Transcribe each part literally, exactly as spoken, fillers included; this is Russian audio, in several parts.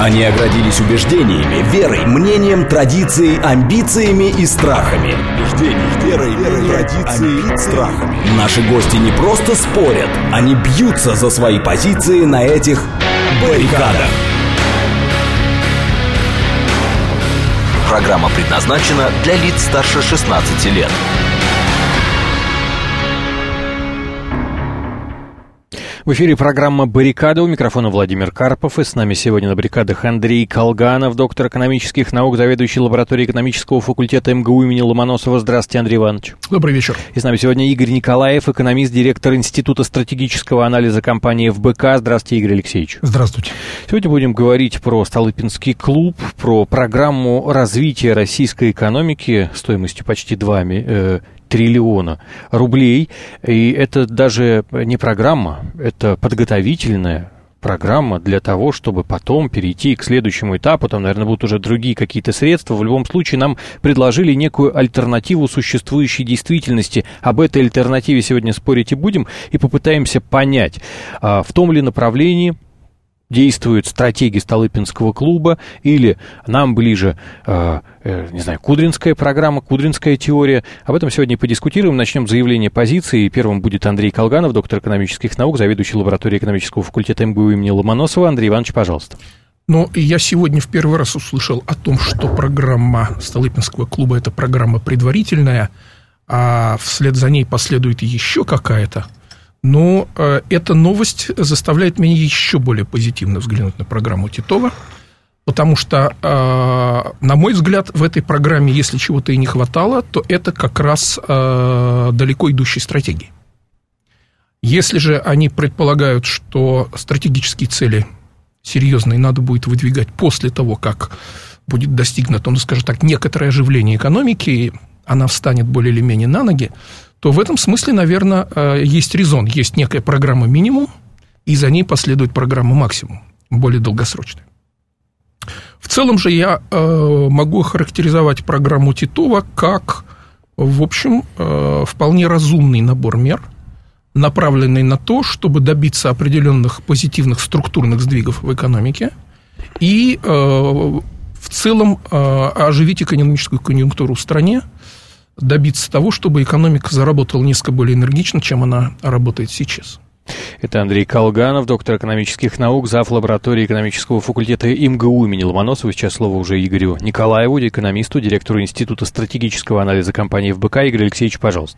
Они оградились убеждениями, верой, мнением, традицией, амбициями и страхами. Убеждений, верой, верой, традицией, страхами. Наши гости не просто спорят, они бьются за свои позиции на этих баррикадах. Программа предназначена для лиц старше шестнадцати лет. В эфире программа «Баррикада». У микрофона Владимир Карпов. И с нами сегодня на баррикадах Андрей Колганов, доктор экономических наук, заведующий лабораторией экономического факультета эм гэ у имени Ломоносова. Здравствуйте, Андрей Иванович. Добрый вечер. И с нами сегодня Игорь Николаев, экономист, директор Института стратегического анализа компании эф бэ ка. Здравствуйте, Игорь Алексеевич. Здравствуйте. Сегодня будем говорить про Столыпинский клуб, про программу развития российской экономики стоимостью почти два э, триллиона рублей. И это даже не программа, это подготовительная программа для того, чтобы потом перейти к следующему этапу. Там, наверное, будут уже другие какие-то средства. В любом случае, нам предложили некую альтернативу существующей действительности. Об этой альтернативе сегодня спорить и будем, и попытаемся понять, в том ли направлении действуют стратеги Столыпинского клуба, или нам ближе, э, э, не знаю, Кудринская программа, Кудринская теория. Об этом сегодня и подискутируем. Начнем с заявления позиции. Первым будет Андрей Колганов, доктор экономических наук, заведующий лабораторией экономического факультета эм гэ у имени Ломоносова. Андрей Иванович, пожалуйста. Ну, я сегодня в первый раз услышал о том, что программа Столыпинского клуба – это программа предварительная, а вслед за ней последует еще какая-то. Но э, эта новость заставляет меня еще более позитивно взглянуть на программу Титова, потому что, э, на мой взгляд, в этой программе, если чего-то и не хватало, то это как раз э, далеко идущей стратегии. Если же они предполагают, что стратегические цели серьезные надо будет выдвигать после того, как будет достигнуто, ну, скажем так, некоторое оживление экономики, и она встанет более или менее на ноги, то в этом смысле, наверное, есть резон. Есть некая программа минимум, и за ней последует программа максимум, более долгосрочная. В целом же я могу охарактеризовать программу Титова как, в общем, вполне разумный набор мер, направленный на то, чтобы добиться определенных позитивных структурных сдвигов в экономике и в целом оживить экономическую конъюнктуру в стране, добиться того, чтобы экономика заработала несколько более энергично, чем она работает сейчас. Это Андрей Колганов, доктор экономических наук, зав. Лаборатории экономического факультета эм гэ у имени Ломоносова. Сейчас слово уже Игорю Николаеву, экономисту, директору Института стратегического анализа компании эф бэ ка. Игорь Алексеевич, пожалуйста.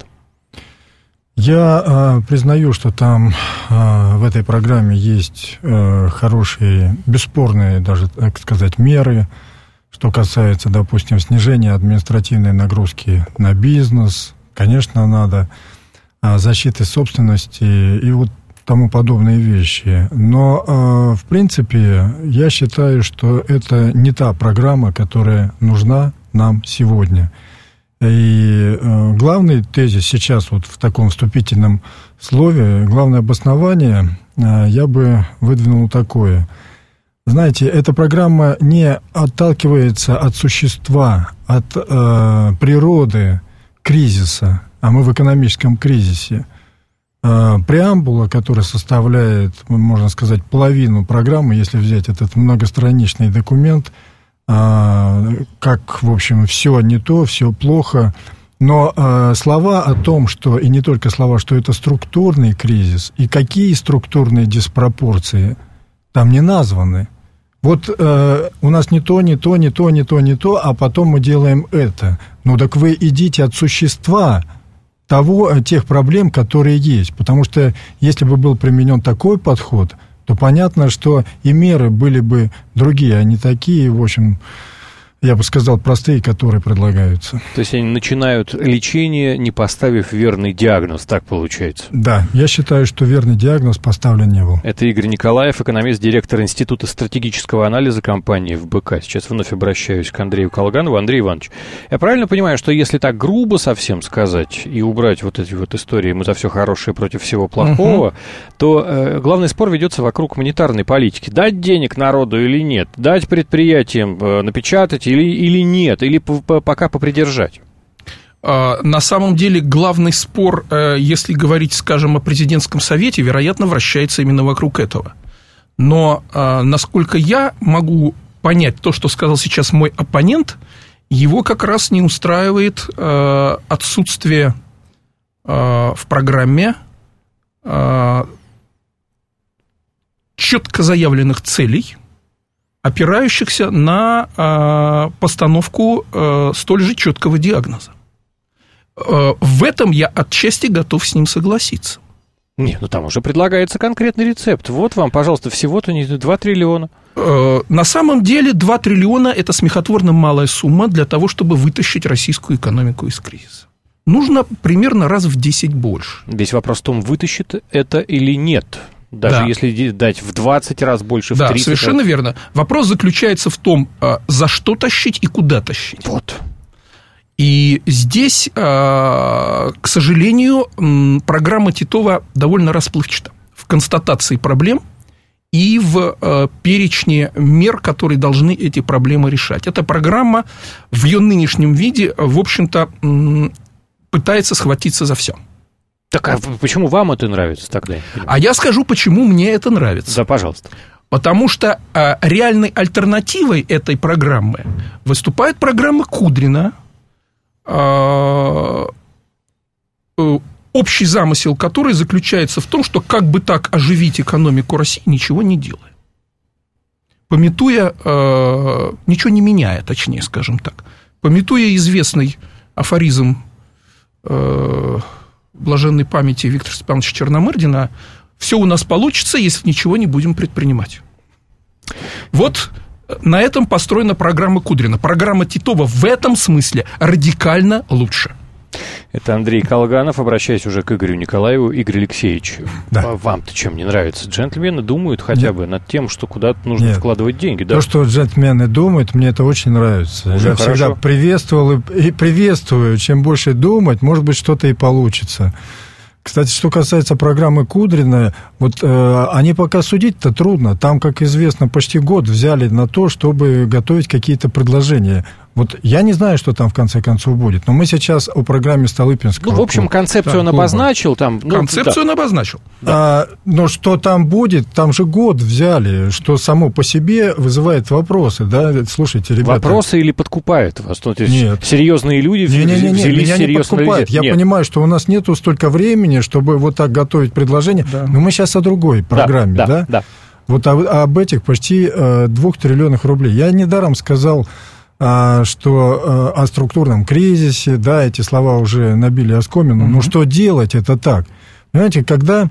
Я э, признаю, что там э, в этой программе есть э, хорошие, бесспорные даже, так сказать, меры. Что касается, допустим, снижения административной нагрузки на бизнес, конечно, надо защиты собственности и вот тому подобные вещи. Но, в принципе, я считаю, что это не та программа, которая нужна нам сегодня. И главный тезис сейчас вот в таком вступительном слове, главное обоснование я бы выдвинул такое. Знаете, эта программа не отталкивается от существа, от э, природы кризиса, а мы в экономическом кризисе. Э, преамбула, которая составляет, можно сказать, половину программы, если взять этот многостраничный документ, э, как, в общем, все не то, все плохо, но э, слова о том, что, и не только слова, что это структурный кризис, и какие структурные диспропорции там не названы. Вот э, у нас не то, не то, не то, не то, не то, а потом мы делаем это. Ну, так вы идите от существа того, тех проблем, которые есть. Потому что если бы был применен такой подход, то понятно, что и меры были бы другие, а не такие, в общем, я бы сказал, простые, которые предлагаются. То есть они начинают лечение, не поставив верный диагноз, так получается? Да, я считаю, что верный диагноз поставлен не был. Это Игорь Николаев, экономист, директор Института стратегического анализа компании эф бэ ка. Сейчас вновь обращаюсь к Андрею Колганову. Андрей Иванович, я правильно понимаю, что если так грубо совсем сказать и убрать вот эти вот истории «мы за все хорошее против всего плохого», угу. то э, главный спор ведется вокруг монетарной политики. Дать денег народу или нет? Дать предприятиям э, напечатать или, или нет? Или пока попридержать? На самом деле главный спор, если говорить, скажем, о президентском совете, вероятно, вращается именно вокруг этого. Но, насколько я могу понять то, что сказал сейчас мой оппонент, его как раз не устраивает отсутствие в программе четко заявленных целей, опирающихся на э, постановку э, столь же четкого диагноза. Э, в этом я отчасти готов с ним согласиться. Нет, ну там уже предлагается конкретный рецепт. Вот вам, пожалуйста, всего-то не два триллиона. Э, на самом деле два триллиона – это смехотворно малая сумма для того, чтобы вытащить российскую экономику из кризиса. Нужно примерно раз в десять больше. Весь вопрос в том, вытащит это или нет. Даже да. если дать в двадцать раз больше, в да, тридцать совершенно раз. верно. Вопрос заключается в том, за что тащить и куда тащить. Вот. И здесь, к сожалению, программа Титова довольно расплывчата в констатации проблем и в перечне мер, которые должны эти проблемы решать. Эта программа в ее нынешнем виде, в общем-то, пытается схватиться за все. Так а почему вам это нравится тогда? А я скажу, почему мне это нравится. Да, пожалуйста. Потому что а, реальной альтернативой этой программы выступает программа Кудрина, а, а, общий замысел которой заключается в том, что как бы так оживить экономику России, ничего не делая. Памятуя, а, ничего не меняя, точнее, скажем так, памятуя известный афоризм а, блаженной памяти Виктора Степановича Черномырдина, все у нас получится, если ничего не будем предпринимать. Вот на этом построена программа Кудрина. Программа Титова в этом смысле радикально лучше. Это Андрей Колганов. Обращаясь уже к Игорю Николаеву. Игорь Алексеевич, да. Вам-то чем не нравится? Джентльмены думают хотя Нет. бы над тем, что куда-то нужно Нет. вкладывать деньги. Да? То, что джентльмены думают, мне это очень нравится. Уже Я хорошо. всегда приветствовал и, и приветствую. Чем больше думать, может быть, что-то и получится. Кстати, что касается программы Кудрина, вот э, они пока судить-то трудно. Там, как известно, почти год взяли на то, чтобы готовить какие-то предложения. Вот я не знаю, что там в конце концов будет, но мы сейчас о программе Столыпинского. Ну, в общем, концепцию да, он клуба. обозначил. Там, ну, концепцию да. он обозначил. Да. А, но что там будет, там же год взяли, что само по себе вызывает вопросы. Да? Слушайте, ребята... Вопросы или подкупают вас? То есть нет. Серьезные люди не, не, не, взялись меня серьезно. Не подкупает. Я нет. понимаю, что у нас нету столько времени, чтобы вот так готовить предложение. Да. Но мы сейчас о другой программе. Да, да? да, да. Вот о, об этих почти э, двух триллионах рублей. Я недаром сказал... что о структурном кризисе, да, эти слова уже набили оскомину, mm-hmm. но что делать, это так. Понимаете, когда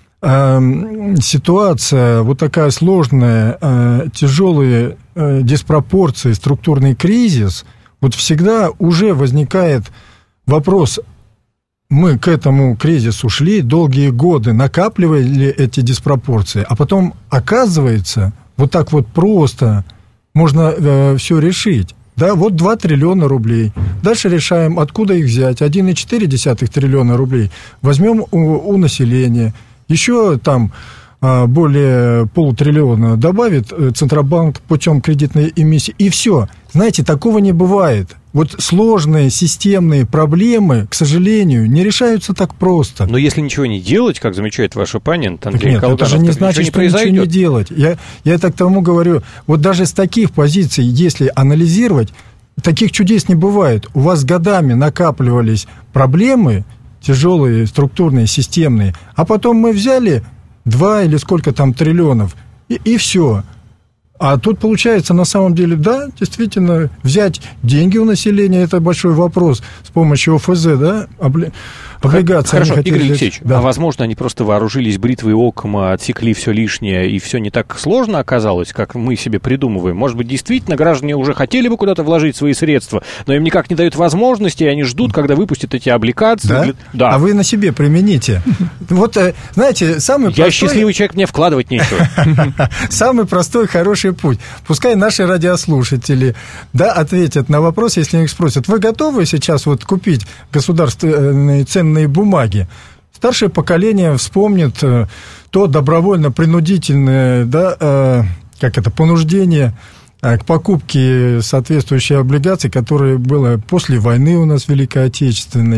э, ситуация вот такая сложная, э, тяжелые э, диспропорции, структурный кризис, вот всегда уже возникает вопрос, мы к этому кризису шли, долгие годы накапливали эти диспропорции, а потом оказывается, вот так вот просто... можно э, все решить. Да, вот два триллиона рублей. Дальше решаем, откуда их взять. один целых четыре десятых триллиона рублей возьмем у, у населения. Еще там э, более полутриллиона добавит Центробанк путем кредитной эмиссии. И все. Знаете, такого не бывает. Вот сложные системные проблемы, к сожалению, не решаются так просто. Но если ничего не делать, как замечает ваш оппонент Андрей Колганов, Колганов, это же не значит, что ничего не делать. Я, я так тому говорю, вот даже с таких позиций, если анализировать, таких чудес не бывает. У вас годами накапливались проблемы, тяжелые, структурные, системные, а потом мы взяли два или сколько там триллионов, и, и все. А тут получается, на самом деле, да, действительно, взять деньги у населения, это большой вопрос, с помощью ОФЗ, да, обли... облигации. Хорошо, Игорь Алексеевич, да. а возможно, они просто вооружились бритвой Оккама, отсекли все лишнее, и все не так сложно оказалось, как мы себе придумываем? Может быть, действительно, граждане уже хотели бы куда-то вложить свои средства, но им никак не дают возможности, и они ждут, когда выпустят эти облигации. Да? Для... да. А вы на себе примените. Вот, знаете, самый простой... Я счастливый человек, мне вкладывать нечего. Самый простой, хороший путь. Пускай наши радиослушатели, да, ответят на вопрос, если их спросят, вы готовы сейчас вот купить государственные ценные бумаги? Старшее поколение вспомнит то добровольно-принудительное, да, как это, понуждение к покупке соответствующей облигации, которое было после войны у нас Великой Отечественной,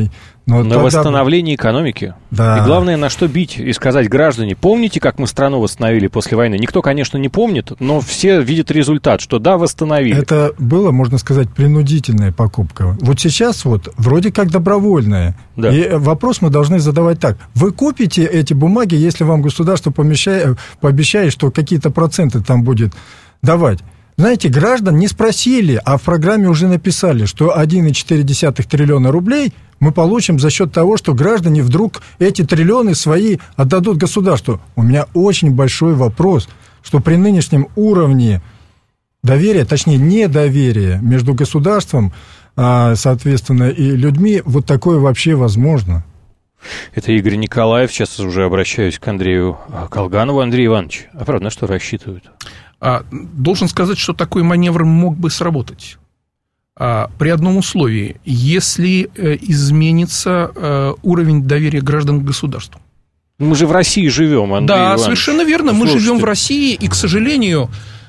Но на тогда... восстановление экономики. Да. И главное, на что бить и сказать: граждане, помните, как мы страну восстановили после войны? Никто, конечно, не помнит, но все видят результат, что да, восстановили. Это было, можно сказать, принудительная покупка. Вот сейчас вот вроде как добровольная. Да. И вопрос мы должны задавать так. Вы купите эти бумаги, если вам государство помещает, пообещает, что какие-то проценты там будет давать. Знаете, граждан не спросили, а в программе уже написали, что один целых четыре десятых триллиона рублей мы получим за счет того, что граждане вдруг эти триллионы свои отдадут государству. У меня очень большой вопрос, что при нынешнем уровне доверия, точнее недоверия между государством, соответственно, и людьми, вот такое вообще возможно. Это Игорь Николаев. Сейчас уже обращаюсь к Андрею Колганову. Андрей Иванович, а правда, на что рассчитывают? Должен сказать, что такой маневр мог бы сработать. При одном условии, если изменится уровень доверия граждан к государству. Мы же в России живем, Андрей Да, Иванович. совершенно верно. Мы Слушайте. живем в России, и, к сожалению,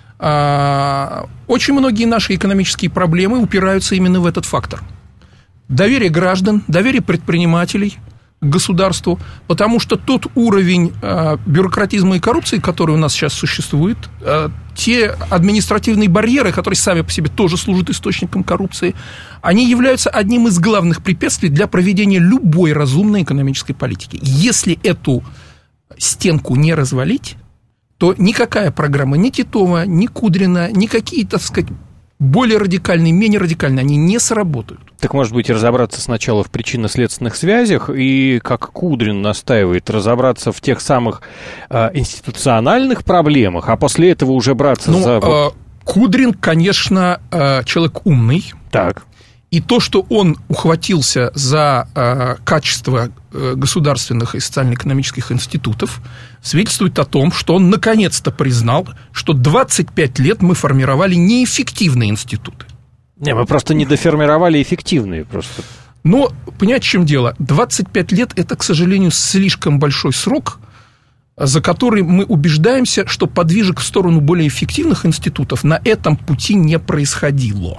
очень многие наши экономические проблемы упираются именно в этот фактор. Доверие граждан, доверие предпринимателей к государству, потому что тот уровень э, бюрократизма и коррупции, который у нас сейчас существует, э, те административные барьеры, которые сами по себе тоже служат источником коррупции, они являются одним из главных препятствий для проведения любой разумной экономической политики. Если эту стенку не развалить, то никакая программа, ни Титова, ни Кудрина, никакие, так сказать, более радикальные, менее радикальные, они не сработают. Так, может быть, разобраться сначала в причинно-следственных связях и, как Кудрин настаивает, разобраться в тех самых э, институциональных проблемах, а после этого уже браться ну, за... Э, Кудрин, конечно, э, человек умный. Так. И то, что он ухватился за э, качество э, государственных и социально-экономических институтов, свидетельствует о том, что он наконец-то признал, что двадцать пять лет мы формировали неэффективные институты. Не, мы просто не доформировали эффективные просто. Но, понимаете, в чем дело? двадцать пять лет – это, к сожалению, слишком большой срок, за который мы убеждаемся, что подвижек в сторону более эффективных институтов на этом пути не происходило.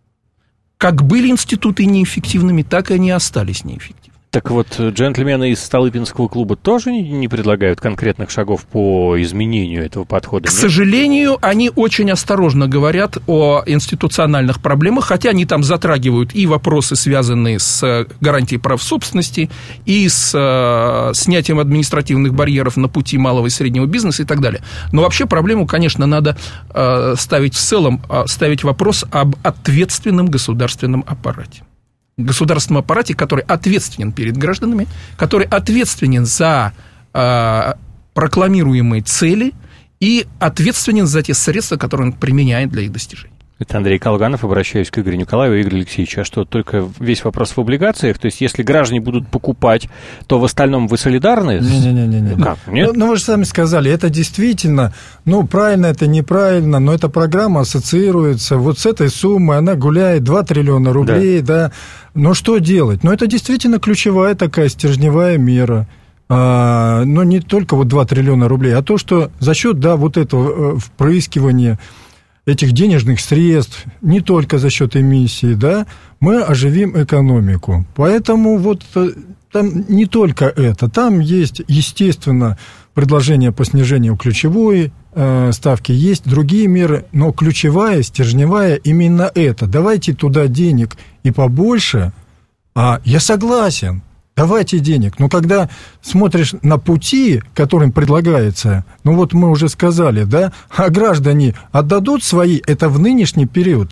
Как были институты неэффективными, так и они остались неэффективными. Так вот, джентльмены из Столыпинского клуба тоже не предлагают конкретных шагов по изменению этого подхода? К нет? сожалению, они очень осторожно говорят о институциональных проблемах, хотя они там затрагивают и вопросы, связанные с гарантией прав собственности, и с э, снятием административных барьеров на пути малого и среднего бизнеса и так далее. Но вообще проблему, конечно, надо э, ставить в целом, э, ставить вопрос об ответственном государственном аппарате. Государственном аппарате, который ответственен перед гражданами, который ответственен за э, прокламируемые цели и ответственен за те средства, которые он применяет для их достижения. Это Андрей Колганов, обращаюсь к Игорю Николаеву. Игорь Алексеевич, а что, только весь вопрос в облигациях? То есть, если граждане будут покупать, то в остальном вы солидарны? Не-не-не. Как? Нет? Ну, ну, вы же сами сказали, это действительно, ну, правильно это, неправильно, но эта программа ассоциируется вот с этой суммой, она гуляет два триллиона рублей, да. да. Но что делать? Ну, это действительно ключевая такая стержневая мера. А, но не только вот два триллиона рублей, а то, что за счет, да, вот этого впрыскивания этих денежных средств, не только за счет эмиссии, да, мы оживим экономику. Поэтому вот там не только это, там есть, естественно, предложение по снижению ключевой э, ставки, есть другие меры, но ключевая, стержневая именно это. Давайте туда денег и побольше, а я согласен. Давайте денег. Но когда смотришь на пути, которым предлагается, ну вот мы уже сказали, да, а граждане отдадут свои, это в нынешний период.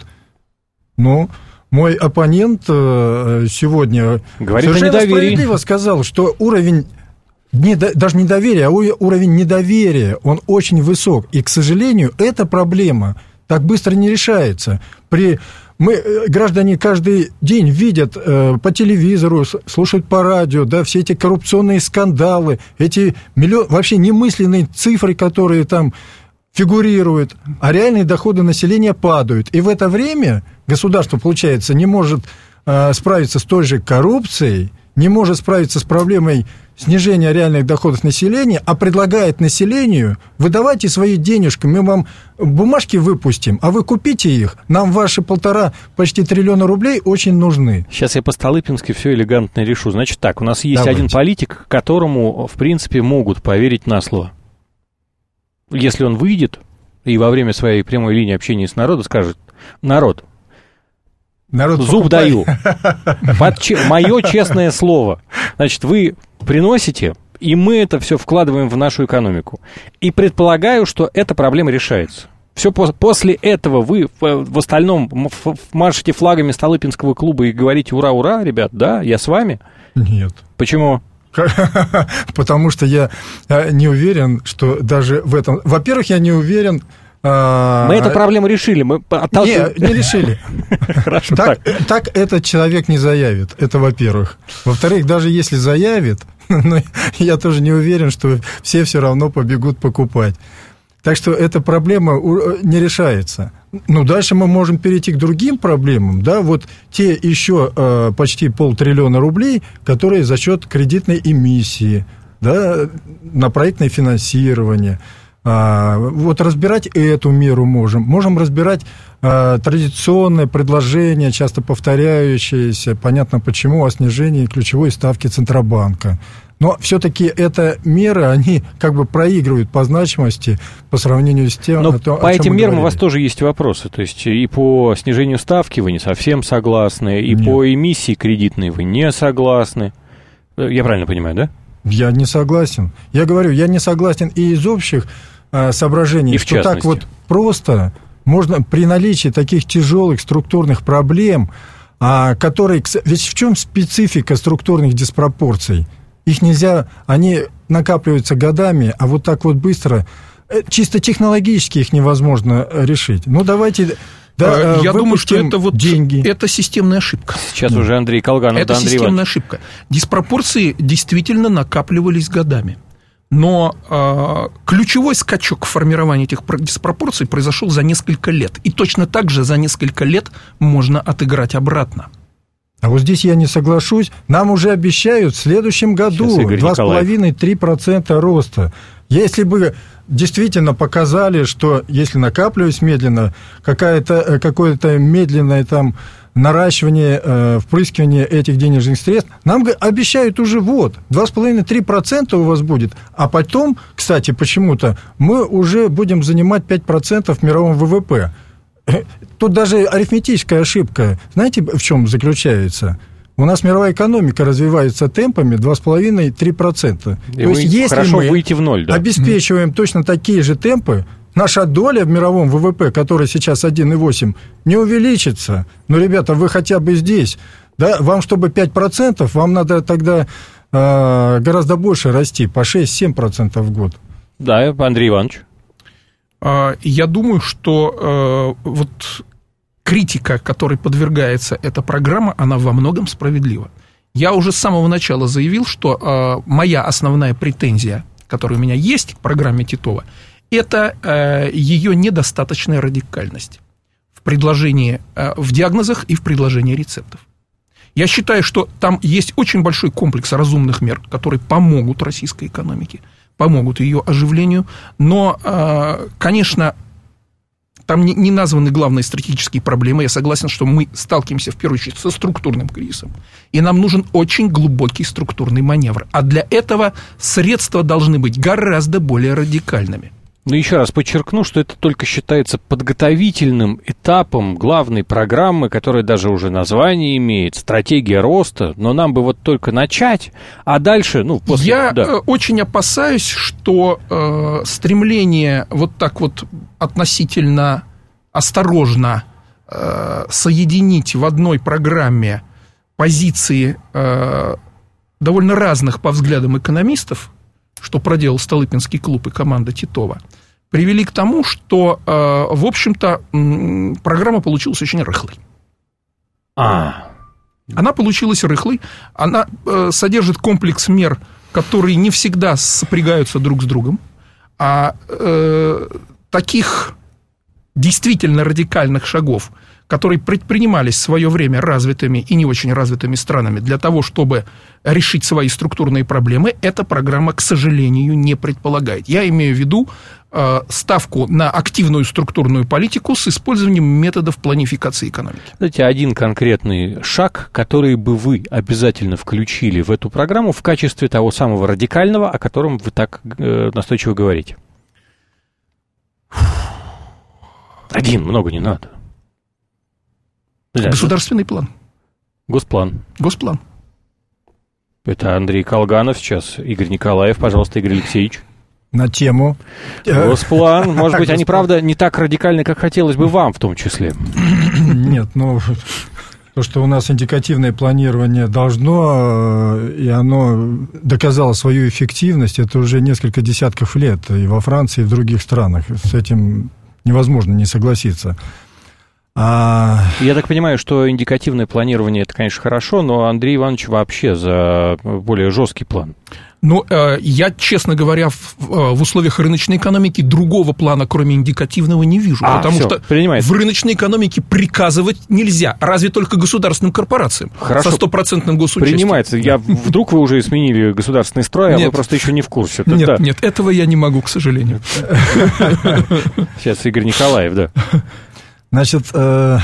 Ну, мой оппонент сегодня говорит совершенно справедливо сказал, что уровень, не, даже не доверия, а уровень недоверия, он очень высок. И, к сожалению, эта проблема так быстро не решается. При... Мы, граждане, каждый день видят э, по телевизору, слушают по радио, да, все эти коррупционные скандалы, эти миллион, вообще немысленные цифры, которые там фигурируют, а реальные доходы населения падают. И в это время государство, получается, не может э, справиться с той же коррупцией, не может справиться с проблемой снижения реальных доходов населения, а предлагает населению: выдавайте свои денежки, мы вам бумажки выпустим, а вы купите их, нам ваши полтора, почти триллиона рублей очень нужны. Сейчас я по-столыпински все элегантно решу. Значит так, у нас есть Давайте. один политик, которому, в принципе, могут поверить на слово. Если он выйдет и во время своей прямой линии общения с народом скажет: народ, Народ зуб покупает. даю. Под че- мое честное слово. Значит, вы приносите, и мы это все вкладываем в нашу экономику. И предполагаю, что эта проблема решается. Все по- после этого вы в, в остальном м- ф- машете флагами Столыпинского клуба и говорите: ура, ура, ребят, да, я с вами. Нет. Почему? Потому что я э, не уверен, что даже в этом... Во-первых, я не уверен... э, Мы эту проблему решили. Мы отталкиваем- Не, не решили. Хорошо, Так, так. так этот человек не заявит, это во-первых. Во-вторых, даже если заявит, но я тоже не уверен, что все все равно побегут покупать. Так что эта проблема у- не решается. Ну, дальше мы можем перейти к другим проблемам, да, вот те еще э, почти полтриллиона рублей, которые за счет кредитной эмиссии, да, на проектное финансирование. А, вот разбирать эту меру можем. Можем разбирать а, традиционное предложение, часто повторяющееся, понятно почему, о снижении ключевой ставки Центробанка. Но все-таки это меры, они как бы проигрывают по значимости по сравнению с тем, Но о том, по о чем этим мы мерам у говорили. вас тоже есть вопросы. То есть и по снижению ставки вы не совсем согласны, и Нет. по эмиссии кредитной вы не согласны. Я правильно понимаю, да? Я не согласен. Я говорю, я не согласен и из общих а, соображений, И в что так частности. вот просто можно при наличии таких тяжелых структурных проблем, а, которые... кс- Ведь в чем специфика структурных диспропорций? Их нельзя... Они накапливаются годами, а вот так вот быстро... э, Чисто технологически их невозможно э, решить. Ну, давайте... Да, Я думаю, что выпустим это вот деньги. это системная ошибка. Сейчас уже Андрей Колганов, Это да, Андрей системная Иванович. ошибка. Диспропорции действительно накапливались годами. Но э, ключевой скачок в формировании этих про- диспропорций произошел за несколько лет. И точно так же за несколько лет можно отыграть обратно. А вот здесь я не соглашусь. Нам уже обещают в следующем году Сейчас Игорь два с Николаев. половиной - три процента роста. Если бы действительно показали, что если накапливать медленно, какая-то, какое-то медленное там наращивание, э, впрыскивание этих денежных средств, нам г- обещают уже вот, два с половиной - три процента у вас будет, а потом, кстати, почему-то мы уже будем занимать пять процентов в мировом ВВП. Тут даже арифметическая ошибка, знаете, в чем заключается? У нас мировая экономика развивается темпами два с половиной - три процента. И вы хорошо выйти в ноль, да. обеспечиваем точно такие же темпы, наша доля в мировом ВВП, которая сейчас один и восемь, не увеличится. Но, ребята, вы хотя бы здесь, да, вам, чтобы пять процентов, вам надо тогда э, гораздо больше расти, по шесть-семь процентов в год. Да, Андрей Иванович. Я думаю, что э, вот критика, которой подвергается эта программа, она во многом справедлива. Я уже с самого начала заявил, что э, моя основная претензия, которая у меня есть к программе Титова, это э, ее недостаточная радикальность в предложении, э, в диагнозах и в предложении рецептов. Я считаю, что там есть очень большой комплекс разумных мер, которые помогут российской экономике, помогут ее оживлению, но, конечно, там не названы главные стратегические проблемы. Я согласен, что мы сталкиваемся в первую очередь со структурным кризисом, и нам нужен очень глубокий структурный маневр, а для этого средства должны быть гораздо более радикальными. Но еще раз подчеркну, что это только считается подготовительным этапом главной программы, которая даже уже название имеет, стратегия роста, но нам бы вот только начать, а дальше, ну, после... Я да. очень опасаюсь, что э, стремление вот так вот относительно осторожно э, соединить в одной программе позиции э, довольно разных по взглядам экономистов, что проделал Столыпинский клуб и команда Титова, привели к тому, что, э, в общем-то, м, программа получилась очень рыхлой. А. Она получилась рыхлой, она э, содержит комплекс мер, которые не всегда сопрягаются друг с другом, а э, таких действительно радикальных шагов, которые предпринимались в свое время развитыми и не очень развитыми странами для того, чтобы решить свои структурные проблемы, эта программа, к сожалению, не предполагает. Я имею в виду э, ставку на активную структурную политику с использованием методов планификации экономики. Знаете, один конкретный шаг, который бы вы обязательно включили в эту программу в качестве того самого радикального, о котором вы так э, настойчиво говорите. Один, много не надо. Государственный план. Госплан. Госплан. Это Андрей Колганов, сейчас Игорь Николаев. Пожалуйста, Игорь Алексеевич. На тему. Госплан. Может быть, они, правда, не так радикальны, как хотелось бы вам в том числе. Нет, ну, то, что у нас индикативное планирование должно, и оно доказало свою эффективность, это уже несколько десятков лет и во Франции, и в других странах. С этим невозможно не согласиться. А... Я так понимаю, что индикативное планирование, это, конечно, хорошо, но Андрей Иванович вообще за более жесткий план. Ну, э, я, честно говоря, в, в условиях рыночной экономики другого плана, кроме индикативного, не вижу. А, потому всё, что принимается. В рыночной экономике приказывать нельзя, разве только государственным корпорациям. Хорошо. Со стопроцентным госучастием. Принимается. Я, вдруг вы уже сменили государственный строй, а нет. вы просто еще не в курсе. Это, нет, да. нет, этого я не могу, к сожалению. Сейчас Игорь Николаев, да. Значит, э,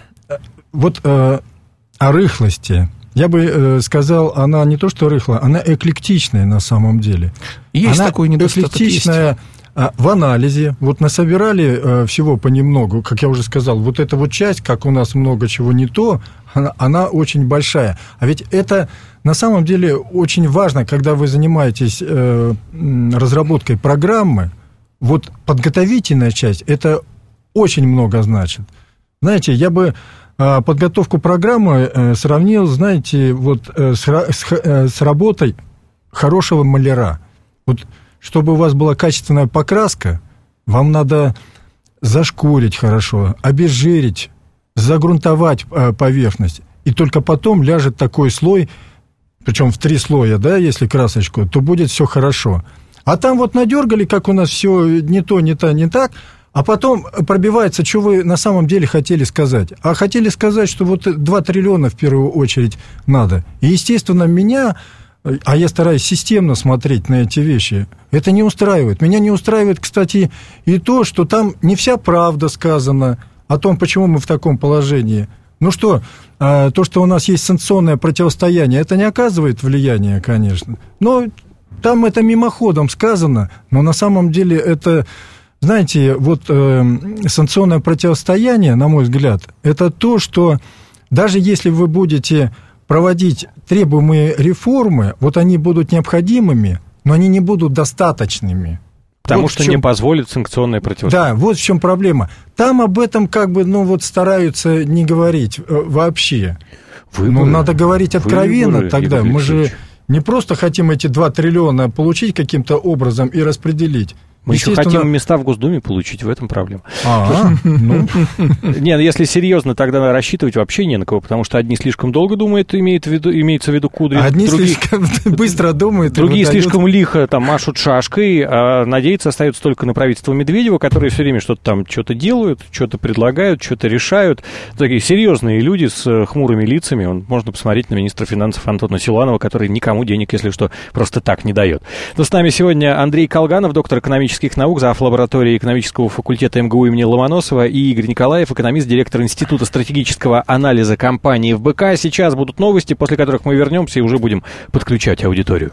вот э, о рыхлости. Я бы э, сказал, она не то что рыхлая, она эклектичная на самом деле. Есть она такой недостаток. Эклектичная э, в анализе. Вот насобирали э, всего понемногу, как я уже сказал, вот эта вот часть, как у нас много чего не то, она, она очень большая. А ведь это на самом деле очень важно, когда вы занимаетесь э, разработкой программы, вот подготовительная часть, это очень много значит. Знаете, я бы э, подготовку программы э, сравнил, знаете, вот э, с, с, э, с работой хорошего маляра. Вот, чтобы у вас была качественная покраска, вам надо зашкурить хорошо, обезжирить, загрунтовать э, поверхность. И только потом ляжет такой слой, причем в три слоя, да, если красочку, то будет все хорошо. А там вот надергали, как у нас все не то, не то, не так. А потом пробивается, что вы на самом деле хотели сказать. А хотели сказать, что вот два триллиона в первую очередь надо. И, естественно, меня, а я стараюсь системно смотреть на эти вещи, это не устраивает. Меня не устраивает, кстати, и то, что там не вся правда сказана о том, почему мы в таком положении. Ну что, то, что у нас есть санкционное противостояние, это не оказывает влияния, конечно. Но там это мимоходом сказано, но на самом деле это... Знаете, вот э, санкционное противостояние, на мой взгляд, это то, что даже если вы будете проводить требуемые реформы, вот они будут необходимыми, но они не будут достаточными. Потому вот что чем... не позволит санкционное противостояние. Да, вот в чем проблема. Там об этом как бы, ну вот стараются не говорить э, вообще. Выборы. Ну, надо говорить откровенно Выборы, тогда. Игорь Мы же Алексеевич. не просто хотим эти два триллиона получить каким-то образом и распределить. Мы еще хотим места в Госдуме получить, в этом проблема. А, ну. Не, если серьезно, тогда рассчитывать вообще не на кого, потому что одни слишком долго думают, имеет в виду, имеется в виду Кудрин. Одни другие, слишком быстро думают. Другие слишком лихо там машут шашкой, а надеяться остается только на правительство Медведева, которые все время что-то там, что-то делают, что-то предлагают, что-то решают. Такие серьезные люди с хмурыми лицами. Вон, можно посмотреть на министра финансов Антона Силуанова, который никому денег, если что, просто так не дает. Но с нами сегодня Андрей Колганов, доктор экономических наук, зав. Лаборатории экономического факультета эм гэ у имени Ломоносова, и Игорь Николаев, экономист, директор Института стратегического анализа компании эф бэ ка. Сейчас будут новости, после которых мы вернемся и уже будем подключать аудиторию.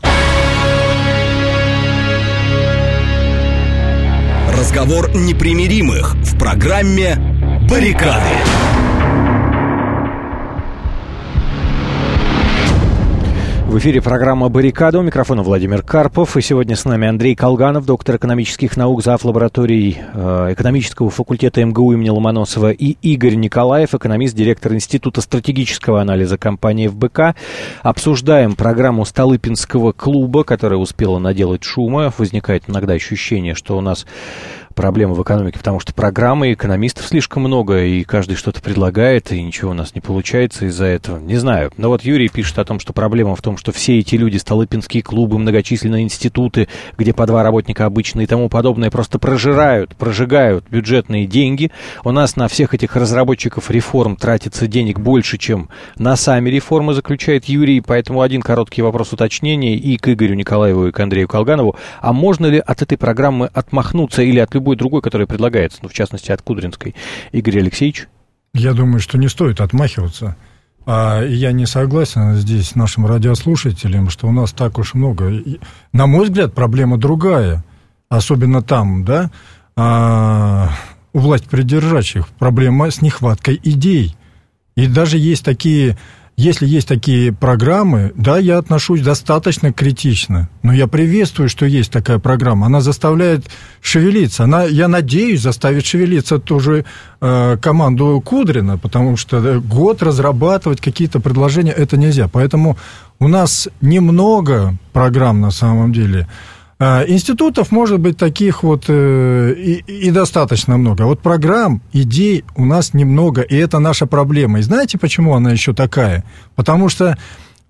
Разговор непримиримых в программе «Баррикады». В эфире программа «Баррикада». У микрофона Владимир Карпов. И сегодня с нами Андрей Колганов, доктор экономических наук, зав. Лаборатории э, экономического факультета эм гэ у имени Ломоносова, и Игорь Николаев, экономист, директор Института стратегического анализа компании эф бэ ка. Обсуждаем программу Столыпинского клуба, которая успела наделать шума. Возникает иногда ощущение, что у нас проблема в экономике, потому что программы экономистов слишком много, и каждый что-то предлагает, и ничего у нас не получается из-за этого. Не знаю. Но вот Юрий пишет о том, что проблема в том, что все эти люди, столыпинские клубы, многочисленные институты, где по два работника обычно и тому подобное, просто прожирают, прожигают бюджетные деньги. У нас на всех этих разработчиков реформ тратится денег больше, чем на сами реформы, заключает Юрий. Поэтому один короткий вопрос уточнения и к Игорю Николаеву, и к Андрею Колганову. А можно ли от этой программы отмахнуться или от любой другой, которая предлагается, ну, в частности, от Кудринской? Игорь Алексеевич? Я думаю, что не стоит отмахиваться. А я не согласен здесь с нашим радиослушателем, что у нас так уж много. На мой взгляд, проблема другая. Особенно там, да, а, у властепридержащих проблема с нехваткой идей. И даже есть такие... Если есть такие программы, да, я отношусь достаточно критично, но я приветствую, что есть такая программа. Она заставляет шевелиться. Она, я надеюсь, заставит шевелиться тоже э, команду Кудрина, потому что год разрабатывать какие-то предложения это нельзя. Поэтому у нас немного программ на самом деле. Институтов, может быть, таких вот э, и, и достаточно много. А вот программ, идей у нас немного, и это наша проблема. И знаете, почему она еще такая? Потому что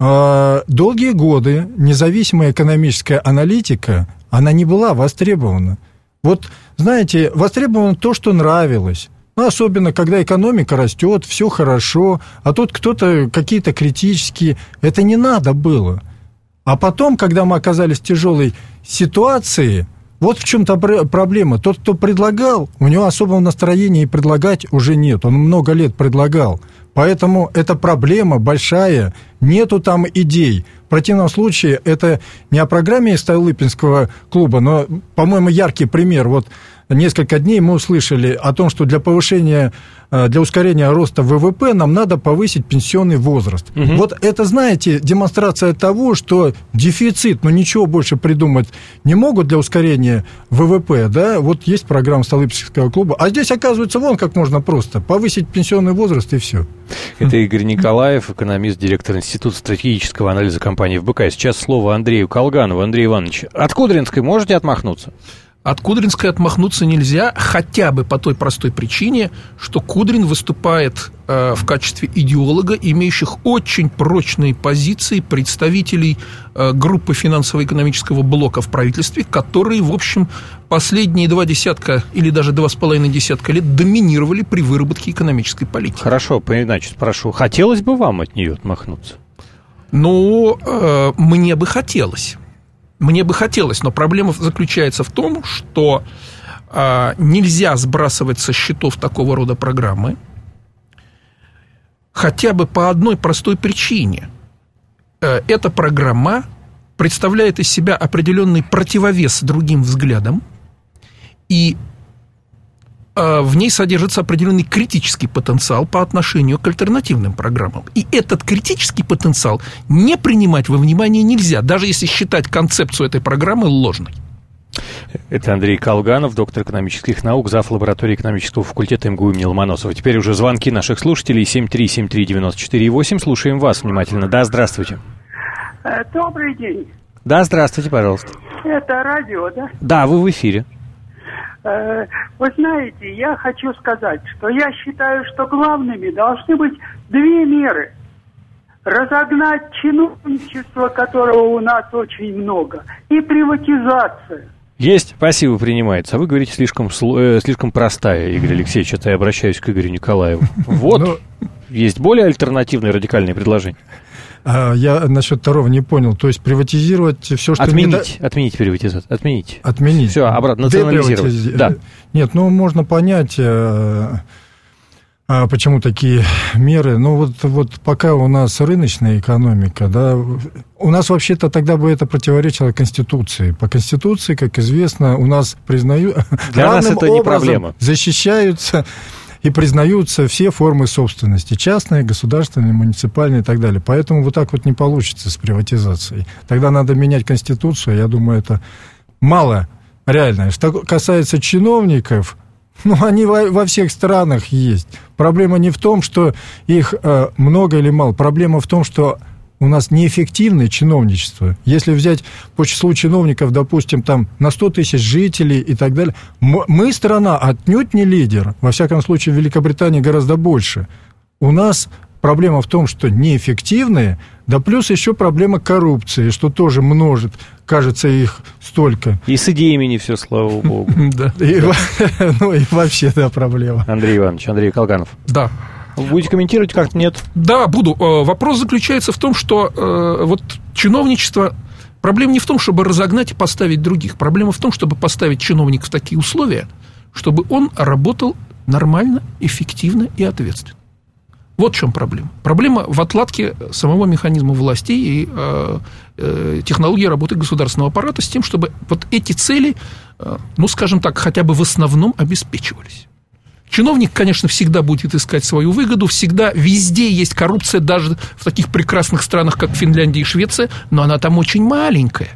э, долгие годы независимая экономическая аналитика, она не была востребована. Вот, знаете, востребовано то, что нравилось. Ну, особенно, когда экономика растет, все хорошо, а тут кто-то какие-то критические... Это не надо было. А потом, когда мы оказались в тяжелой ситуации, вот в чем-то проблема. Тот, кто предлагал, у него особого настроения и предлагать уже нет. Он много лет предлагал. Поэтому это проблема большая. Нету там идей. В противном случае, это не о программе Столыпинского клуба, но, по-моему, яркий пример. Вот несколько дней мы услышали о том, что для повышения, для ускорения роста ВВП нам надо повысить пенсионный возраст. Угу. Вот это, знаете, демонстрация того, что дефицит, но ничего больше придумать не могут для ускорения ВВП, да, вот есть программа Столыпинского клуба, а здесь, оказывается, вон как можно просто повысить пенсионный возраст и все. Это Игорь Николаев, экономист, директор Института стратегического анализа компании ФБК. Сейчас слово Андрею Колганову. Андрей Иванович, от Кудринской можете отмахнуться? От Кудринской отмахнуться нельзя, хотя бы по той простой причине, что Кудрин выступает э, в качестве идеолога, имеющих очень прочные позиции представителей э, группы финансово-экономического блока в правительстве, которые, в общем, последние два десятка или даже два с половиной десятка лет доминировали при выработке экономической политики. Хорошо, иначе спрошу, хотелось бы вам от нее отмахнуться? Ну, э, мне бы хотелось. Мне бы хотелось, но проблема заключается в том, что э, нельзя сбрасывать со счетов такого рода программы, хотя бы по одной простой причине. Э, эта программа представляет из себя определенный противовес другим взглядам, и э, в ней содержится определенный критический потенциал по отношению к альтернативным программам. И этот критический потенциал не принимать во внимание нельзя, даже если считать концепцию этой программы ложной. Это Андрей Колганов, доктор экономических наук, зав. Лаборатории экономического факультета МГУ имени Ломоносова. Теперь уже звонки наших слушателей семь три семь три девять четыре восемь. Слушаем вас внимательно. Да, здравствуйте. Добрый день. Да, здравствуйте, пожалуйста. Это радио, да? Да, вы в эфире. Вы знаете, я хочу сказать, что я считаю, что главными должны быть две меры. Разогнать чиновничество, которого у нас очень много, и приватизация. Есть, спасибо, принимается. А вы говорите слишком, э, слишком простая, Игорь Алексеевич, это я обращаюсь к Игорю Николаеву. Вот, Но... есть более альтернативные радикальные предложения. Я насчет второго не понял. То есть приватизировать все, что... Отменить, не... отменить приватизацию, отменить. Отменить. Все, обратно, национализировать. Да. Нет, ну, можно понять, почему такие меры. Ну, вот, вот пока у нас рыночная экономика, да, у нас вообще-то тогда бы это противоречило Конституции. По Конституции, как известно, у нас признают... Для нас это не проблема. Защищаются... И признаются все формы собственности, частные, государственные, муниципальные и так далее. Поэтому вот так вот не получится с приватизацией. Тогда надо менять Конституцию, я думаю, это мало реально. Что касается чиновников, ну, они во, во всех странах есть. Проблема не в том, что их э, много или мало. Проблема в том, что у нас неэффективное чиновничество. Если взять по числу чиновников, допустим, там на сто тысяч жителей и так далее, мы страна отнюдь не лидер. Во всяком случае, в Великобритании гораздо больше. У нас проблема в том, что неэффективные, да плюс еще проблема коррупции, что тоже множит, кажется, их столько. И с идеями не все, слава богу. Ну и вообще, да, проблема. Андрей Иванович, Андрей Колганов. Да. Будете комментировать как-то? Нет? Да, буду. Вопрос заключается в том, что э, вот чиновничество... Проблема не в том, чтобы разогнать и поставить других. Проблема в том, чтобы поставить чиновника в такие условия, чтобы он работал нормально, эффективно и ответственно. Вот в чем проблема. Проблема в отладке самого механизма власти и э, э, технологии работы государственного аппарата с тем, чтобы вот эти цели, э, ну, скажем так, хотя бы в основном обеспечивались. Чиновник, конечно, всегда будет искать свою выгоду, всегда, везде есть коррупция, даже в таких прекрасных странах, как Финляндия и Швеция, но она там очень маленькая.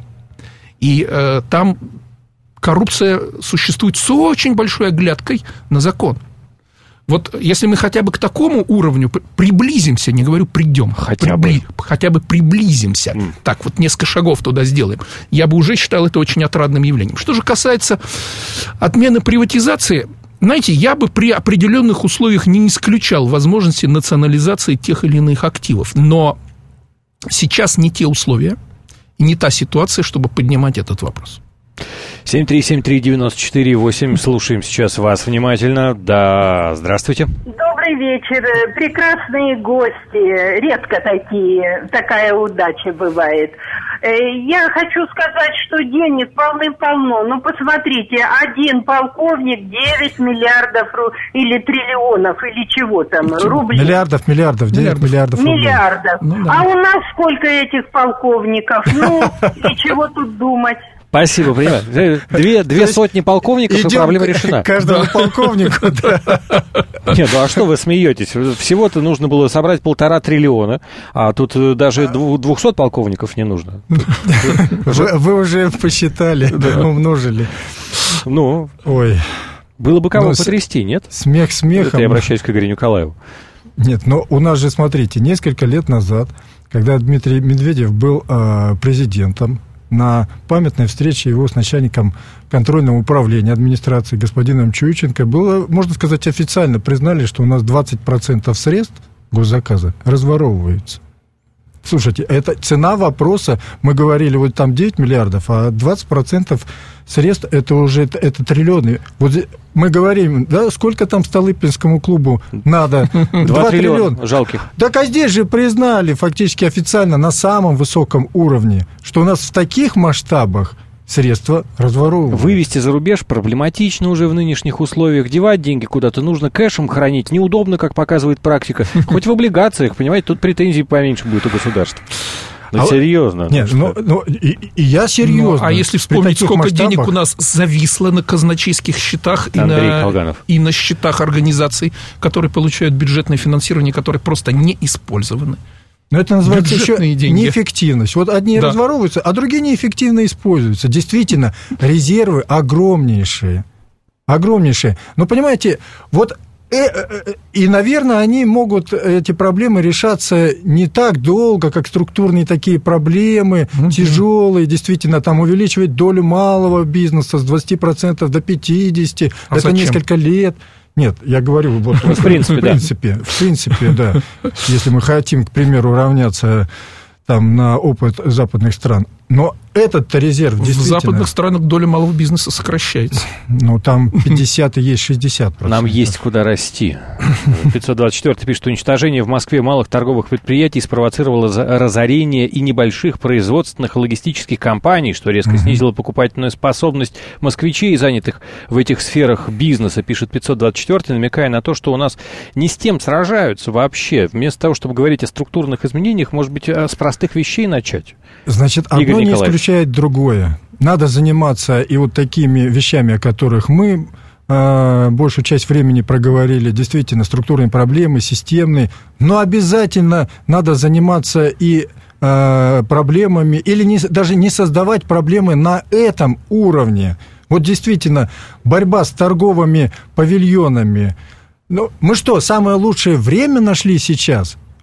И э, там коррупция существует с очень большой оглядкой на закон. Вот если мы хотя бы к такому уровню приблизимся, не говорю придем, хотя прибли, бы, хотя бы приблизимся, mm. так вот несколько шагов туда сделаем, я бы уже считал это очень отрадным явлением. Что же касается отмены приватизации... Знаете, я бы при определенных условиях не исключал возможности национализации тех или иных активов. Но сейчас не те условия и не та ситуация, чтобы поднимать этот вопрос. семь три семь три девять четыре восемь. Слушаем сейчас вас внимательно. Да, здравствуйте. Добрый вечер. Прекрасные гости. Редко такие, такая удача бывает. Я хочу сказать, что денег полным-полно. Ну, посмотрите, один полковник девять миллиардов ру... или триллионов, или чего там, рублей. Миллиардов, миллиардов, девять миллиардов рублей. Миллиардов. Ну, да. А у нас сколько этих полковников? Ну, и чего тут думать? Спасибо, понимаю. Две, две сотни полковников, и проблема решена. Каждому полковнику, да. Нет, ну а что вы смеетесь? Всего-то нужно было собрать полтора триллиона, а тут даже двухсот полковников не нужно. Вы, вы уже посчитали, да. умножили. Ну, ой. Было бы кого ну, потрясти, нет? Смех смехом. Это я обращаюсь к Игорю Николаеву. Нет, но у нас же, смотрите, несколько лет назад, когда Дмитрий Медведев был э, президентом, на памятной встрече его с начальником контрольного управления администрации господином Чуйченко было, можно сказать, официально признали, что у нас двадцать процентов средств госзаказа разворовывается. Слушайте, это цена вопроса, мы говорили, вот там девять миллиардов, а двадцать процентов средств, это уже, это, это триллионы. Вот мы говорим, да, сколько там Столыпинскому клубу надо? два триллиона жалких. Так, а здесь же признали фактически официально на самом высоком уровне, что у нас в таких масштабах средства разворовывают. Вывести за рубеж проблематично уже в нынешних условиях. Девать деньги куда-то нужно, кэшем хранить неудобно, как показывает практика. Хоть в облигациях, понимаете, тут претензий поменьше будет у государства. Ну, а серьезно. Нет, ну, ну и, и я серьезно. Ну, а если вспомнить, сколько масштабах... денег у нас зависло на казначейских счетах и на, и на счетах организаций, которые получают бюджетное финансирование, которые просто не использованы. Но это называется еще деньги. Неэффективность. Вот одни да. разворовываются, а другие неэффективно используются. Действительно, резервы огромнейшие. Огромнейшие. Но, понимаете, вот... И, наверное, они могут, эти проблемы, решаться не так долго, как структурные такие проблемы, mm-hmm. тяжелые, действительно, там увеличивать долю малого бизнеса с двадцати процентов до пятидесяти процентов. А это зачем? Несколько лет. Нет, я говорю, вот в принципе, в принципе, да. в принципе, да. Если мы хотим, к примеру, равняться там на опыт западных стран. Но этот резерв действительно... В западных странах доля малого бизнеса сокращается. Ну, там пятьдесят и есть шестьдесят процентов. Нам есть куда расти. пятьсот двадцать четыре пишет, что уничтожение в Москве малых торговых предприятий спровоцировало разорение и небольших производственных и логистических компаний, что резко снизило покупательную способность москвичей, занятых в этих сферах бизнеса, пишет пятьсот двадцать четыре, намекая на то, что у нас не с тем сражаются вообще. Вместо того, чтобы говорить о структурных изменениях, может быть, с простых вещей начать. Значит, одно не исключает другое. Надо заниматься и вот такими вещами, о которых мы э, большую часть времени проговорили, действительно, структурные проблемы, системные, но обязательно надо заниматься и э, проблемами, или не, даже не создавать проблемы на этом уровне. Вот действительно, борьба с торговыми павильонами. Ну, мы что, самое лучшее время нашли сейчас?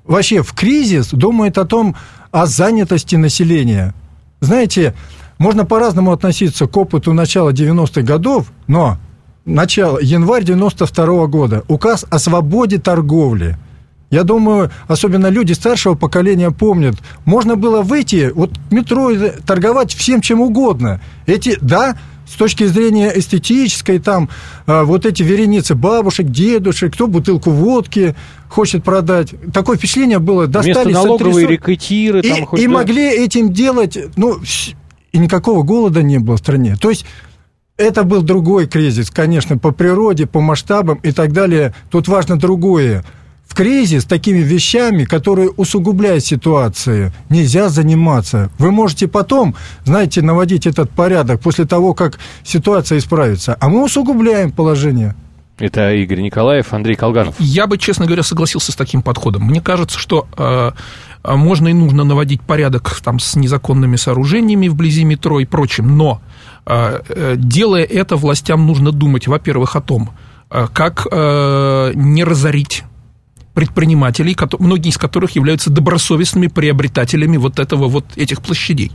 вообще в кризис думает о том, о занятости населения. Знаете, можно по-разному относиться к опыту начала девяностых годов, но начало, январь девяносто второго года, указ о свободе торговли. Я думаю, особенно люди старшего поколения помнят, можно было выйти, вот в метро, торговать всем чем угодно. Эти, да, с точки зрения эстетической, там, а, вот эти вереницы бабушек, дедушек, кто бутылку водки хочет продать. Такое впечатление было, достали... Вместо налоговые рекетиры. И, там, хоть и да. могли этим делать, ну, и никакого голода не было в стране. То есть, это был другой кризис, конечно, по природе, по масштабам и так далее. Тут важно другое. В кризис такими вещами, которые усугубляют ситуацию, нельзя заниматься. Вы можете потом, знаете, наводить этот порядок после того, как ситуация исправится. А мы усугубляем положение. Это Игорь Николаев, Андрей Колганов. Я бы, честно говоря, согласился с таким подходом. Мне кажется, что э, можно и нужно наводить порядок там, с незаконными сооружениями вблизи метро и прочим, но э, э, делая это, властям нужно думать, во-первых, о том, э, как э, не разорить предпринимателей, многие из которых являются добросовестными приобретателями вот этого вот этих площадей.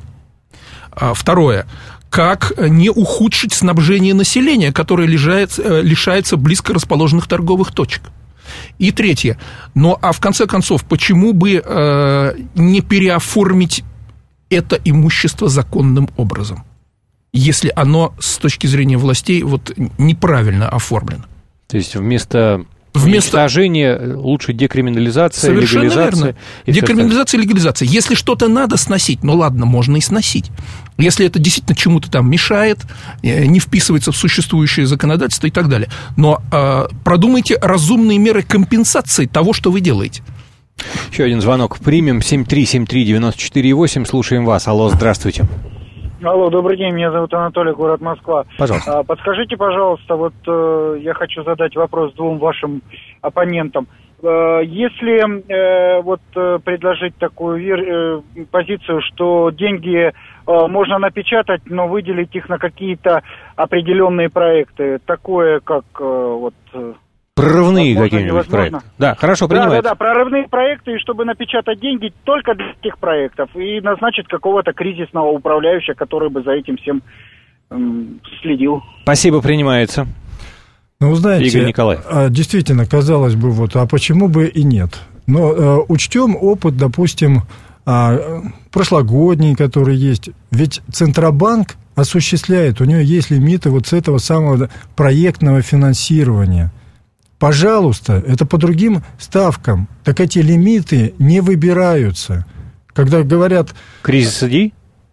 Второе. Как не ухудшить снабжение населения, которое лишается, лишается близко расположенных торговых точек. И третье. Ну, а в конце концов, почему бы э, не переоформить это имущество законным образом, если оно с точки зрения властей вот неправильно оформлено? То есть вместо... Вместо... Уничтожение, лучше декриминализация, совершенно легализация. Верно. Декриминализация и легализация. Если что-то надо сносить, ну ладно, можно и сносить. Если это действительно чему-то там мешает, не вписывается в существующее законодательство и так далее. Но э, продумайте разумные меры компенсации того, что вы делаете. Еще один звонок примем. семь три семь три девять четыре восемь. Слушаем вас. Алло, здравствуйте. Алло, добрый день, меня зовут Анатолий, город Москва. Пожалуйста. А, подскажите, пожалуйста, вот э, я хочу задать вопрос двум вашим оппонентам. Э, если э, вот э, предложить такую вер... э, позицию, что деньги э, можно напечатать, но выделить их на какие-то определенные проекты, такое как э, вот... Прорывные какие-нибудь проекты. Да, хорошо, принимается. Да, да, да, прорывные проекты, и чтобы напечатать деньги только для этих проектов и назначить какого-то кризисного управляющего, который бы за этим всем эм, следил. Спасибо, принимается. Ну, вы знаете, Игорь Николаев. Действительно, казалось бы, вот, а почему бы и нет? Но э, учтем опыт, допустим, э, прошлогодний, который есть. Ведь Центробанк осуществляет, у него есть лимиты вот с этого самого проектного финансирования. Пожалуйста, это по другим ставкам. Так эти лимиты не выбираются. Когда говорят... Кризис идей?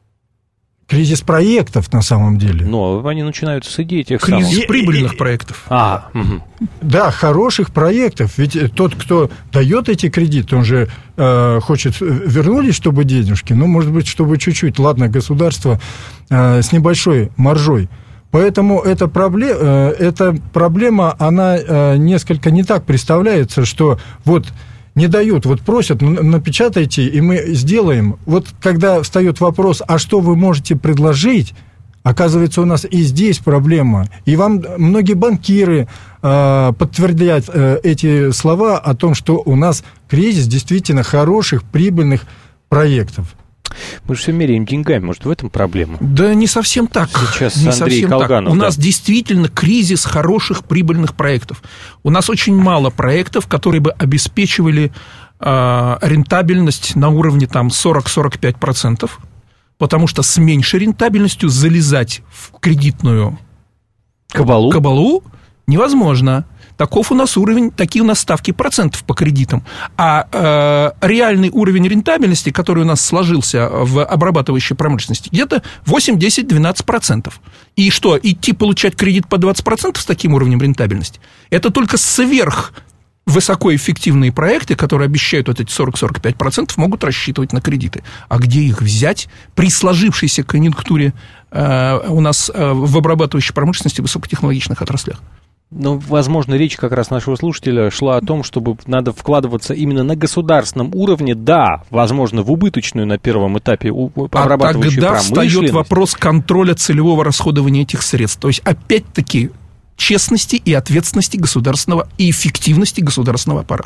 Кризис проектов, на самом деле. Но они начинаются с идей тех Кризис самых. прибыльных проектов. А, угу. Да, хороших проектов. Ведь тот, кто дает эти кредиты, он же э, хочет вернулись, чтобы денежки, ну, может быть, чтобы чуть-чуть. Ладно, государство э, с небольшой маржой. Поэтому эта проблема, эта проблема, она несколько не так представляется, что вот не дают, вот просят, напечатайте, и мы сделаем. Вот когда встает вопрос, а что вы можете предложить, оказывается, у нас и здесь проблема. И вам многие банкиры подтвердят эти слова о том, что у нас кризис действительно хороших, прибыльных проектов. Мы же все меряем деньгами, может, в этом проблема? Да не совсем так. Сейчас не Андрей совсем Колганов. Так. У да. нас действительно кризис хороших прибыльных проектов. У нас очень мало проектов, которые бы обеспечивали э, рентабельность на уровне там, сорок-сорок пять процентов, потому что с меньшей рентабельностью залезать в кредитную кабалу, кабалу невозможно. Таков у нас уровень, такие у нас ставки процентов по кредитам. А э, реальный уровень рентабельности, который у нас сложился в обрабатывающей промышленности, где-то восемь, десять, двенадцать процентов. И что, идти получать кредит по двадцать процентов с таким уровнем рентабельности? Это только сверх высокоэффективные проекты, которые обещают вот эти сорок-сорок пять процентов, могут рассчитывать на кредиты. А где их взять при сложившейся конъюнктуре э, у нас э, в обрабатывающей промышленности в высокотехнологичных отраслях? Ну, возможно, речь как раз нашего слушателя шла о том, чтобы надо вкладываться именно на государственном уровне, да, возможно, в убыточную на первом этапе обрабатывающую а тогда промышленность. встает вопрос контроля целевого расходования этих средств. То есть, опять-таки, честности и ответственности государственного и эффективности государственного аппарата.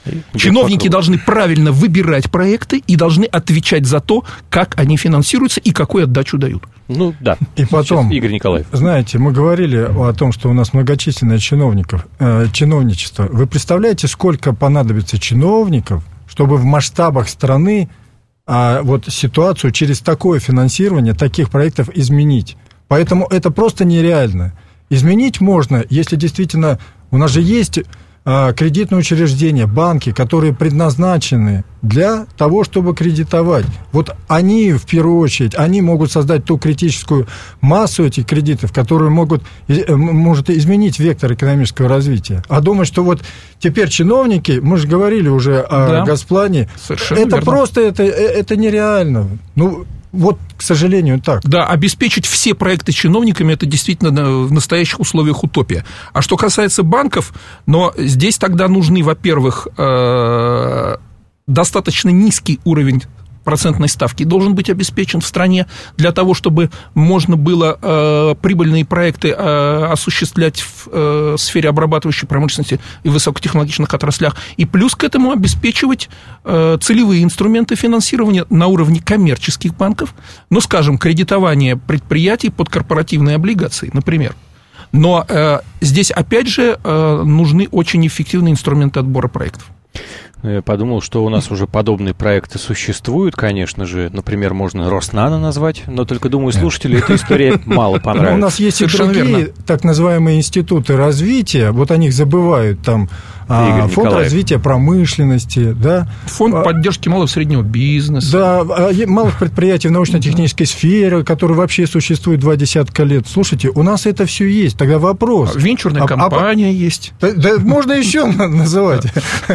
Чиновники должны правильно выбирать проекты и должны отвечать за то, как они финансируются и какую отдачу дают. Ну, да. И потом, Игорь Николаев. Знаете, мы говорили о том, что у нас многочисленное чиновников, э, чиновничество. Вы представляете, сколько понадобится чиновников, чтобы в масштабах страны а, вот ситуацию через такое финансирование таких проектов изменить? Поэтому это просто нереально. Изменить можно, если действительно... У нас же есть а, кредитные учреждения, банки, которые предназначены для того, чтобы кредитовать. Вот они, в первую очередь, они могут создать ту критическую массу этих кредитов, которые могут, может изменить вектор экономического развития. А думать, что вот теперь чиновники, мы же говорили уже о да. Госплане, Совершенно это верно. просто, это, это нереально. Ну, вот, к сожалению, так. Да, обеспечить все проекты чиновниками – это действительно в настоящих условиях утопия. А что касается банков, но здесь тогда нужны, во-первых, достаточно низкий уровень процентной ставки должен быть обеспечен в стране для того, чтобы можно было э, прибыльные проекты э, осуществлять в э, сфере обрабатывающей промышленности и высокотехнологичных отраслях. И плюс к этому обеспечивать э, целевые инструменты финансирования на уровне коммерческих банков, ну, скажем, кредитование предприятий под корпоративные облигации, например. Но э, здесь, опять же, э, нужны очень эффективные инструменты отбора проектов. Я подумал, что у нас уже подобные проекты существуют, конечно же. Например, можно Роснано назвать, но только, думаю, слушателю эта история мало понравится. У нас есть и другие так называемые институты развития, вот о них забывают, там фонд развития промышленности, да. Фонд поддержки малого и среднего бизнеса. Да, малых предприятий в научно-технической сфере, которые вообще существуют два десятка лет. Слушайте, у нас это все есть. Тогда вопрос. Венчурная а, компания а, есть. Да, да, можно еще называть.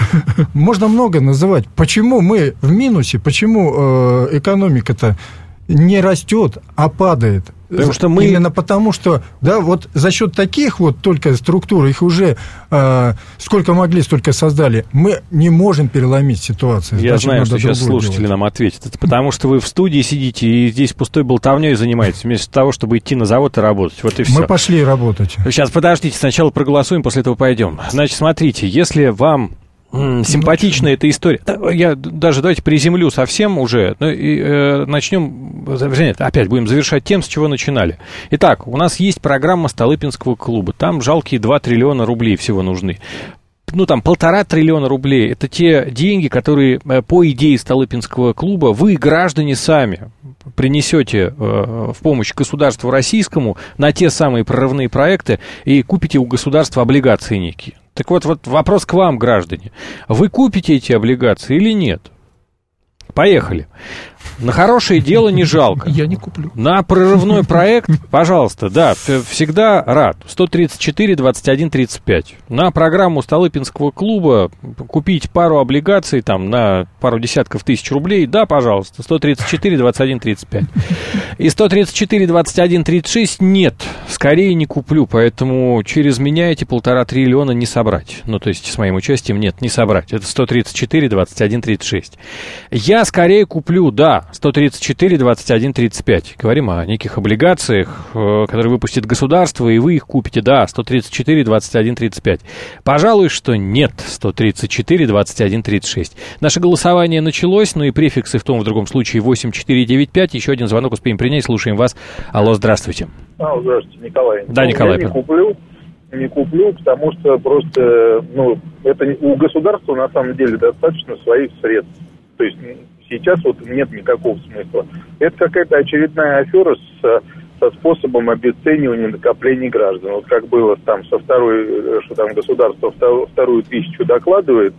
Можно много называть. Почему мы в минусе? Почему экономика-то не растет, а падает? Потому что мы... Именно потому, что, да, вот за счет таких вот только структур, их уже э, сколько могли, столько создали, мы не можем переломить ситуацию. Я Значит, знаю, что сейчас слушатели делать. Нам ответят. Это потому, что вы в студии сидите и здесь пустой болтовней занимаетесь, вместо того, чтобы идти на завод и работать. Вот и все. Мы пошли работать. Сейчас, подождите, сначала проголосуем, после этого пойдем. Значит, смотрите, если вам... симпатичная эта история. Я даже давайте приземлю совсем уже. Ну, и, э, начнем. Опять будем завершать тем, с чего начинали. Итак, у нас есть программа Столыпинского клуба. Там жалкие два триллиона рублей всего нужны. Ну, там, полтора триллиона рублей. Это те деньги, которые, по идее Столыпинского клуба, вы, граждане, сами принесете э, в помощь государству российскому на те самые прорывные проекты и купите у государства облигации некие. Так вот, вот вопрос к вам, граждане. Вы купите эти облигации или нет? Поехали. На хорошее дело не жалко. Я не куплю. На прорывной проект, пожалуйста, да, всегда рад. сто тридцать четыре двадцать один тридцать пять. На программу Столыпинского клуба купить пару облигаций там на пару десятков тысяч рублей, да, пожалуйста, сто тридцать четыре двадцать один тридцать пять. И сто тридцать четыре двадцать один тридцать шесть нет, скорее не куплю, поэтому через меня эти полтора триллиона не собрать. Ну, то есть с моим участием нет, не собрать. Это сто тридцать четыре двадцать один тридцать шесть. Я скорее куплю, да, сто тридцать четыре двадцать один тридцать пять. Говорим о неких облигациях, которые выпустит государство, и вы их купите, да, сто тридцать четыре двадцать один тридцать пять. Пожалуй, что нет, сто тридцать четыре двадцать один тридцать шесть. Наше голосование началось, ну и префиксы в том и в другом случае восемь четыре девять пять. Еще один звонок успеем принять, слушаем вас. Алло, здравствуйте. А, здравствуйте, Николай. Да, Николай. Я не куплю, не куплю, потому что просто, ну, это у государства на самом деле достаточно своих средств. То есть сейчас вот нет никакого смысла. Это какая-то очередная афера с, со способом обесценивания накоплений граждан. Вот как было там со второй, что там государство вторую, вторую тысячу докладывает,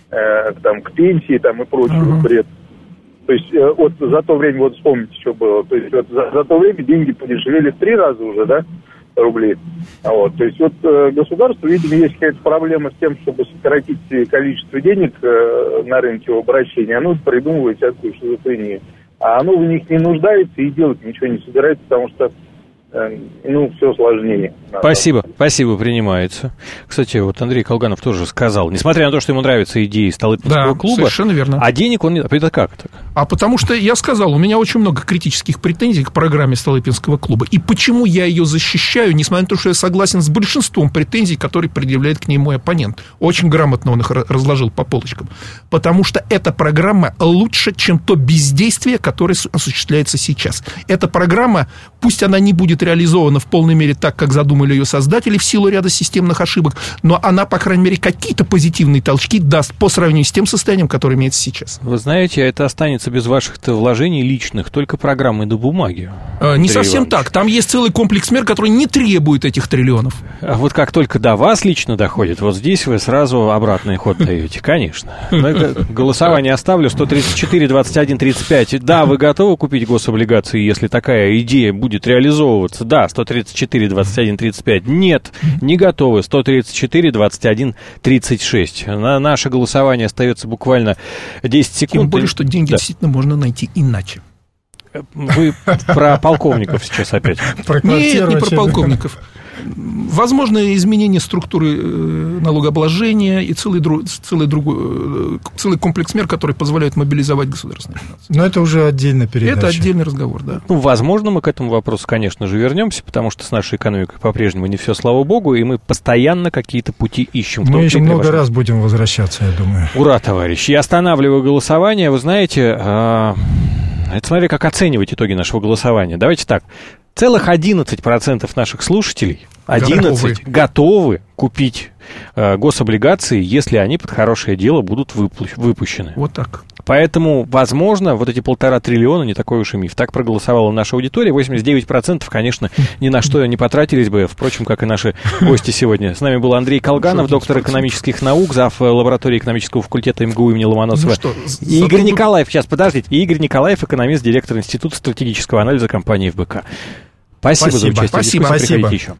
э, там к пенсии там и прочего uh-huh. бред. То есть э, вот за то время, вот вспомните, что было, то есть вот за, за то время деньги подешевели в три раза уже, да, рублей. Вот. То есть вот э, государство, видимо, есть какая-то проблема с тем, чтобы сократить количество денег э, на рынке в обращении, оно придумывает всякую шизофрению. А оно в них не нуждается и делать ничего не собирается, потому что ну, все сложнее. Спасибо, спасибо, принимается. Кстати, вот Андрей Колганов тоже сказал, несмотря на то, что ему нравятся идеи Столыпинского Да, клуба, совершенно верно. А денег он не... Это как так? А потому что, я сказал, у меня очень много критических претензий к программе Столыпинского клуба. И почему я ее защищаю, несмотря на то, что я согласен с большинством претензий, которые предъявляет к ней мой оппонент. Очень грамотно он их разложил по полочкам. Потому что эта программа лучше, чем то бездействие, которое осуществляется сейчас. Эта программа, пусть она не будет реализована в полной мере так, как задумали ее создатели в силу ряда системных ошибок, но она, по крайней мере, какие-то позитивные толчки даст по сравнению с тем состоянием, которое имеется сейчас. Вы знаете, это останется без ваших-то вложений личных, только программы до бумаги. А, не совсем Иванович. Так. Там есть целый комплекс мер, который не требует этих триллионов. А вот как только до вас лично доходит, вот здесь вы сразу обратный ход даете, конечно. Но это голосование оставлю, сто тридцать четыре двадцать один тридцать пять. Да, вы готовы купить гособлигации, если такая идея будет реализовываться? Да, сто тридцать четыре двадцать один тридцать пять. Нет, не готовы. сто тридцать четыре двадцать один тридцать шесть. На наше голосование остается буквально десять секунд. Тем более, что деньги да. действительно можно найти иначе. Вы про полковников сейчас опять. Нет, не про полковников. Возможно изменение структуры налогообложения и целый, целый, другой, целый комплекс мер, которые позволяют мобилизовать государственные финансы. Но это уже отдельная передача. Это отдельный разговор, да. Ну, возможно, мы к этому вопросу, конечно же, вернемся, потому что с нашей экономикой по-прежнему не все, слава богу, и мы постоянно какие-то пути ищем. Мы еще много вашем... раз будем возвращаться, я думаю. Ура, товарищи. Я останавливаю голосование. Вы знаете, а... это смотря как оценивать итоги нашего голосования. Давайте так. Целых одиннадцать процентов наших слушателей одиннадцать готовы, готовы купить э, гособлигации, если они под хорошее дело будут выпу- выпущены. Вот так. Поэтому, возможно, вот эти полтора триллиона не такой уж и миф. Так проголосовала наша аудитория. восемьдесят девять процентов, конечно, ни на что не потратились бы, впрочем, как и наши гости сегодня. С нами был Андрей Колганов, доктор экономических наук, зав. Лаборатории экономического факультета МГУ имени Ломоносова. Ну что, и Игорь зато... Николаев, сейчас, подождите, Игорь Николаев, экономист, директор Института стратегического анализа компании ФБК. Спасибо, Спасибо. за участие. Спасибо. Приходите еще.